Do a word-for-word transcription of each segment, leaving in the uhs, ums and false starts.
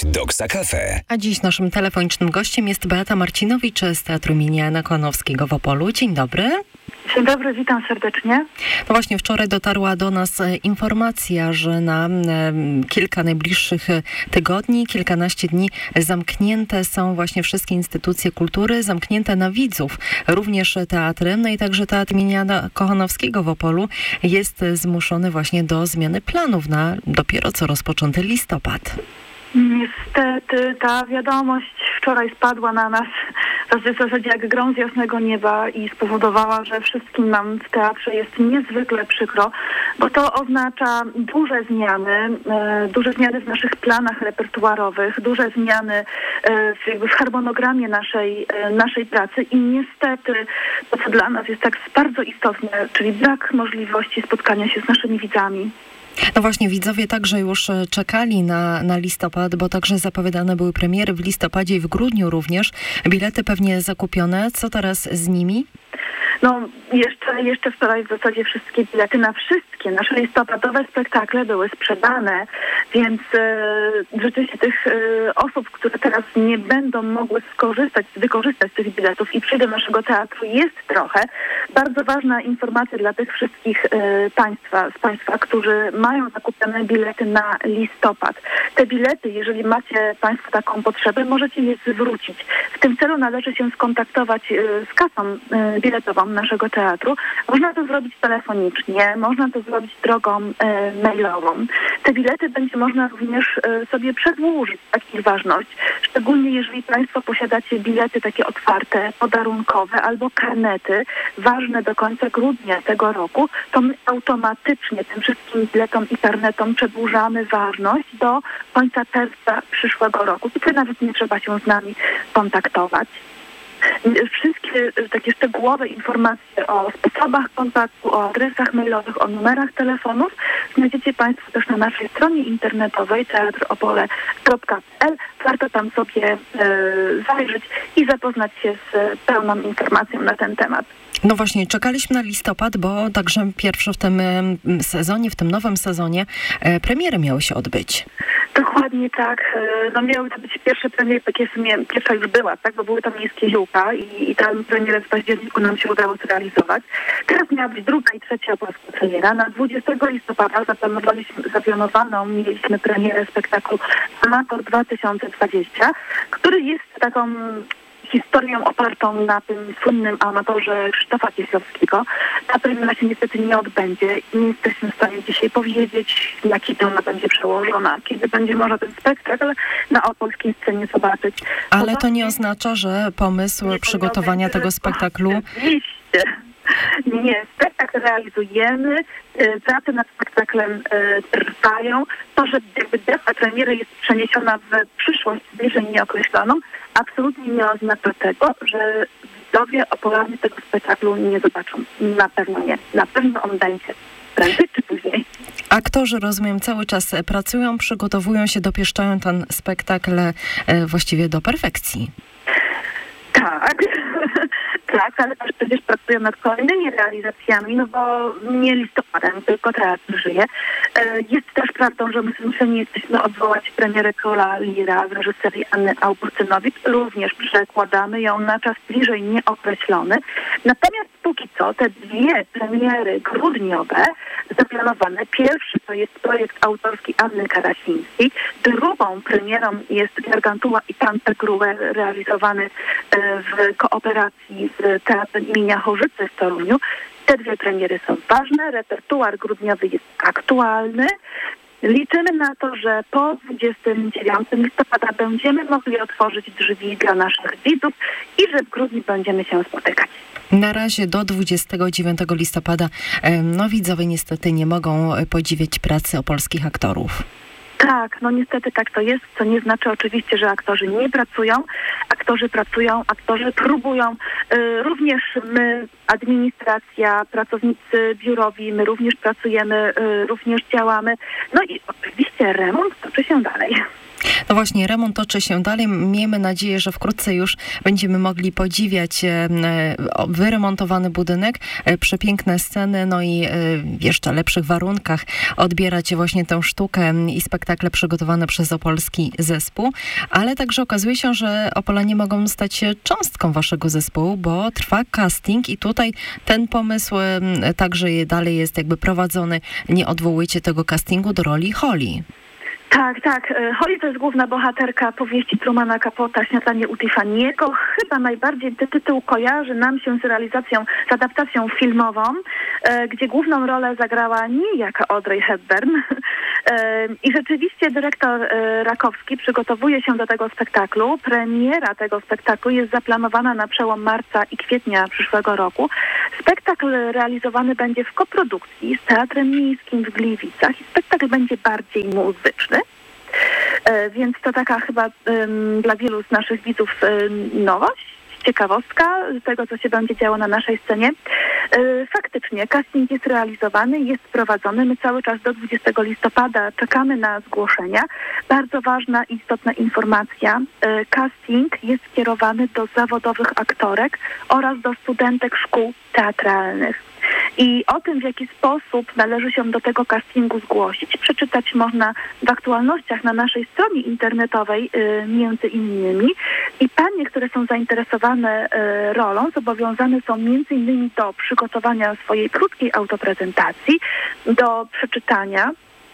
Doksa Cafe. A dziś naszym telefonicznym gościem jest Beata Marcinowicz z Teatru im. Jana Kochanowskiego w Opolu. Dzień dobry. Dzień dobry, witam serdecznie. No właśnie wczoraj dotarła do nas informacja, że na kilka najbliższych tygodni, kilkanaście dni zamknięte są właśnie wszystkie instytucje kultury, zamknięte na widzów, również teatry, no i także Teatr im. Jana Kochanowskiego w Opolu jest zmuszony właśnie do zmiany planów na dopiero co rozpoczęty listopad. Niestety ta wiadomość wczoraj spadła na nas w zasadzie jak grom z jasnego nieba i spowodowała, że wszystkim nam w teatrze jest niezwykle przykro, bo to oznacza duże zmiany, e, duże zmiany w naszych planach repertuarowych, duże zmiany e, w, jakby w harmonogramie naszej, e, naszej pracy i niestety to, co dla nas jest tak bardzo istotne, czyli brak możliwości spotkania się z naszymi widzami. No właśnie, widzowie także już czekali na, na listopad, bo także zapowiadane były premiery w listopadzie i w grudniu również. Bilety pewnie zakupione. Co teraz z nimi? No jeszcze, jeszcze wczoraj w zasadzie wszystkie bilety na wszystkie nasze listopadowe spektakle były sprzedane, więc e, rzeczywiście tych e, osób, które teraz nie będą mogły skorzystać, wykorzystać z tych biletów i przyjdą do naszego teatru jest trochę. Bardzo ważna informacja dla tych wszystkich e, państwa, z państwa, którzy mają zakupione bilety na listopad. Te bilety, jeżeli macie państwo taką potrzebę, możecie je zwrócić. W tym celu należy się skontaktować e, z kasą e, biletową naszego teatru. Można to zrobić telefonicznie, można to zrobić drogą e, mailową. Te bilety będzie można również e, sobie przedłużyć, tak ich ważność. Szczególnie jeżeli Państwo posiadacie bilety takie otwarte, podarunkowe albo karnety ważne do końca grudnia tego roku, to my automatycznie tym wszystkim biletom i karnetom przedłużamy ważność do końca czerwca przyszłego roku. Tutaj nawet nie trzeba się z nami kontaktować. Wszystkie takie szczegółowe informacje o sposobach kontaktu, o adresach mailowych, o numerach telefonów znajdziecie Państwo też na naszej stronie internetowej teatropole kropka p l. Warto tam sobie e, zajrzeć i zapoznać się z pełną informacją na ten temat. No właśnie, czekaliśmy na listopad, bo także pierwsze w tym sezonie, w tym nowym sezonie e, premiery miały się odbyć. Dokładnie tak. No miały to być pierwsze premiery, takie w sumie pierwsza już była, tak, bo były tam Miejskie Ziółka i, i tam premierę w październiku nam się udało zrealizować. Teraz miała być druga i trzecia polska premiera. Na dwudziestego listopada zaplanowaliśmy, zaplanowaną mieliśmy premierę spektaklu Amator dwa tysiące dwadzieścia, który jest taką historią opartą na tym słynnym amatorze Krzysztofa Kieślowskiego. Ta premiera się niestety nie odbędzie i nie jesteśmy w stanie dzisiaj powiedzieć, jaki to ona będzie przełożona, kiedy będzie można ten spektakl na opolskiej scenie zobaczyć. Ale to nie oznacza, że pomysł przygotowania tego spektaklu... Oczywiście. Nie, spektakl realizujemy, prace nad spektaklem trwają. To, że jakby data premiery jest przeniesiona w przyszłość bliżej nieokreśloną, absolutnie nie oznacza tego, że widzowie opolarni tego spektaklu nie zobaczą. Na pewno nie. Na pewno on będzie. Prędzej czy później. Aktorzy, rozumiem, cały czas pracują, przygotowują się, dopieszczają ten spektakl właściwie do perfekcji. Tak, tak, ale też przecież pracują nad kolejnymi realizacjami, no bo nie listopadem, tylko teatr żyje. Jest też prawdą, że my zmuszeni jesteśmy odwołać premierę Króla Lira w reżyserii Anny Augustynowicz. Również przekładamy ją na czas bliżej nieokreślony. Natomiast póki co te dwie premiery grudniowe zaplanowane. Pierwszy to jest projekt autorski Anny Karasińskiej. Drugą premierą jest Gargantua i Pantagruel realizowany w kooperacji z Teatrem imienia Chorzycy w Toruniu. Te dwie premiery są ważne, repertuar grudniowy jest aktualny. Liczymy na to, że po dwudziestego dziewiątego listopada będziemy mogli otworzyć drzwi dla naszych widzów i że w grudniu będziemy się spotykać. Na razie do dwudziestego dziewiątego listopada no widzowie niestety nie mogą podziwiać pracy opolskich aktorów. Tak, no niestety tak to jest, co nie znaczy oczywiście, że aktorzy nie pracują. Aktorzy pracują, aktorzy próbują. Yy, również my, administracja, pracownicy biurowi, my również pracujemy, yy, również działamy. No i oczywiście remont toczy się dalej. No właśnie, remont toczy się dalej. Miejmy nadzieję, że wkrótce już będziemy mogli podziwiać e, wyremontowany budynek, e, przepiękne sceny, no i e, w jeszcze lepszych warunkach odbierać właśnie tę sztukę i spektakle przygotowane przez opolski zespół. Ale także okazuje się, że Opolanie mogą stać się cząstką waszego zespołu, bo trwa casting i tutaj ten pomysł e, także dalej jest jakby prowadzony. Nie odwołujecie tego castingu do roli Holly. Tak, tak. Holly to jest główna bohaterka powieści Trumana Capota Śniadanie u Tiffany'ego. Chyba najbardziej ten tytuł kojarzy nam się z realizacją, z adaptacją filmową, e, gdzie główną rolę zagrała niejaka Audrey Hepburn. E, I rzeczywiście dyrektor e, Rakowski przygotowuje się do tego spektaklu. Premiera tego spektaklu jest zaplanowana na przełom marca i kwietnia przyszłego roku. Spektakl realizowany będzie w koprodukcji z Teatrem Miejskim w Gliwicach i spektakl będzie bardziej muzyczny. E, więc to taka chyba um, dla wielu z naszych widzów um, nowość, ciekawostka tego, co się będzie działo na naszej scenie. E, faktycznie casting jest realizowany, jest prowadzony. My cały czas do dwudziestego listopada czekamy na zgłoszenia. Bardzo ważna i istotna informacja. E, casting jest skierowany do zawodowych aktorek oraz do studentek szkół teatralnych. I o tym, w jaki sposób należy się do tego castingu zgłosić, przeczytać można w aktualnościach na naszej stronie internetowej y, między innymi. I panie, które są zainteresowane y, rolą, zobowiązane są między innymi do przygotowania swojej krótkiej autoprezentacji, do przeczytania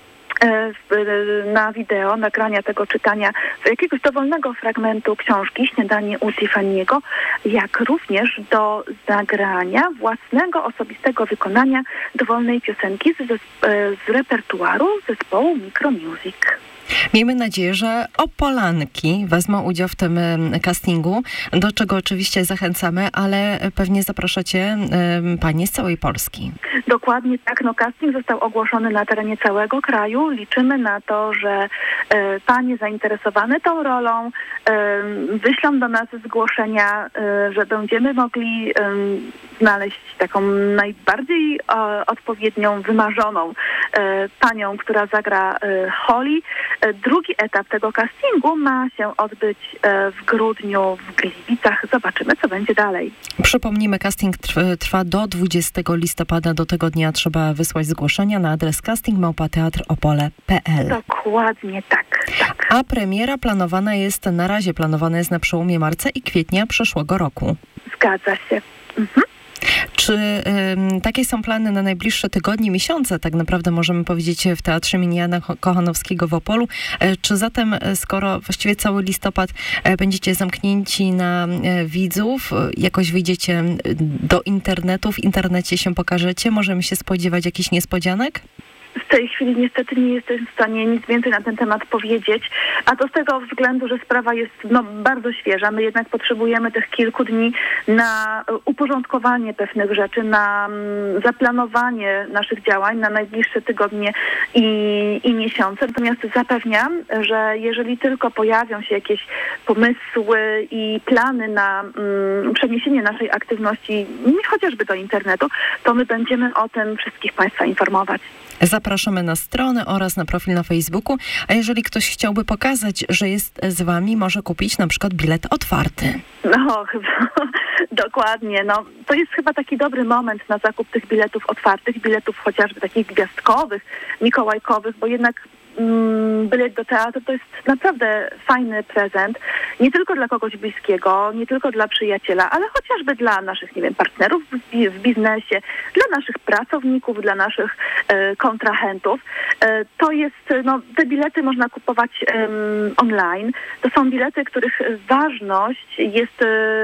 na wideo, nagrania tego czytania jakiegoś dowolnego fragmentu książki Śniadanie u Tiffany'ego, jak również do nagrania własnego, osobistego wykonania dowolnej piosenki z, z repertuaru zespołu Micromusic. Miejmy nadzieję, że Opolanki wezmą udział w tym castingu, do czego oczywiście zachęcamy, ale pewnie zapraszacie panie z całej Polski. Dokładnie tak. No, casting został ogłoszony na terenie całego kraju. Liczymy na to, że e, panie zainteresowane tą rolą e, wyślą do nas zgłoszenia, e, że będziemy mogli e, znaleźć taką najbardziej e, odpowiednią, wymarzoną e, panią, która zagra e, Holly. Drugi etap tego castingu ma się odbyć w grudniu w Gliwicach. Zobaczymy, co będzie dalej. Przypomnijmy, casting trwa do dwudziestego listopada. Do tego dnia trzeba wysłać zgłoszenia na adres casting małpa teatr opole kropka p l. Dokładnie tak, tak. A premiera planowana jest, na razie planowana jest na przełomie marca i kwietnia przyszłego roku. Zgadza się. Mhm. Czy y, takie są plany na najbliższe tygodnie, miesiące, tak naprawdę możemy powiedzieć, w Teatrze im. Jana Kochanowskiego w Opolu? Y, czy zatem, skoro właściwie cały listopad y, będziecie zamknięci na y, widzów, y, jakoś wyjdziecie do internetu, w internecie się pokażecie? Możemy się spodziewać jakichś niespodzianek? W tej chwili niestety nie jestem w stanie nic więcej na ten temat powiedzieć, a to z tego względu, że sprawa jest no, bardzo świeża. My jednak potrzebujemy tych kilku dni na uporządkowanie pewnych rzeczy, na um, zaplanowanie naszych działań na najbliższe tygodnie i, i miesiące. Natomiast zapewniam, że jeżeli tylko pojawią się jakieś pomysły i plany na um, przeniesienie naszej aktywności chociażby do internetu, to my będziemy o tym wszystkich Państwa informować. Zapraszamy na stronę oraz na profil na Facebooku, a jeżeli ktoś chciałby pokazać, że jest z wami, może kupić na przykład bilet otwarty. No, chyba dokładnie. No, to jest chyba taki dobry moment na zakup tych biletów otwartych, biletów chociażby takich gwiazdkowych, mikołajkowych, bo jednak bilet do teatru to jest naprawdę fajny prezent, nie tylko dla kogoś bliskiego, nie tylko dla przyjaciela, ale chociażby dla naszych, nie wiem, partnerów w, w biznesie, dla naszych pracowników, dla naszych e, kontrahentów. E, to jest, no, te bilety można kupować e, online. To są bilety, których ważność jest,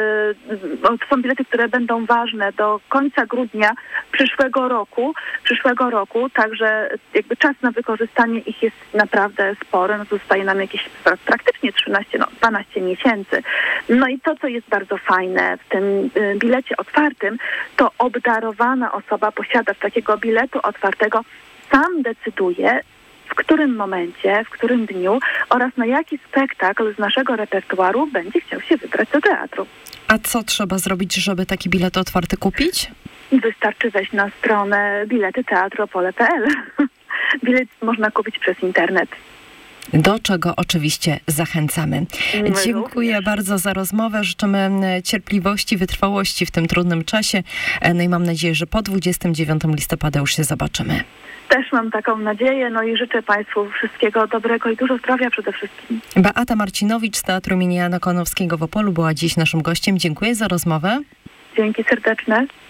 e, to są bilety, które będą ważne do końca grudnia przyszłego roku, przyszłego roku, także jakby czas na wykorzystanie ich jest naprawdę spory. No, zostaje nam jakieś praktycznie trzynaście, no dwanaście miesięcy. No i to, co jest bardzo fajne w tym y, bilecie otwartym, to obdarowana osoba posiadacz takiego biletu otwartego sam decyduje, w którym momencie, w którym dniu oraz na jaki spektakl z naszego repertuaru będzie chciał się wybrać do teatru. A co trzeba zrobić, żeby taki bilet otwarty kupić? Wystarczy wejść na stronę bilety teatru opole kropka p l. Bilet można kupić przez internet. do czego oczywiście zachęcamy. My Dziękuję również. bardzo za rozmowę. Życzymy cierpliwości, wytrwałości w tym trudnym czasie. No i mam nadzieję, że po dwudziestego dziewiątego listopada już się zobaczymy. Też mam taką nadzieję, no i życzę Państwu wszystkiego dobrego i dużo zdrowia przede wszystkim. Beata Marcinowicz z Teatru imienia Jana Konowskiego w Opolu była dziś naszym gościem. Dziękuję za rozmowę. Dzięki serdeczne.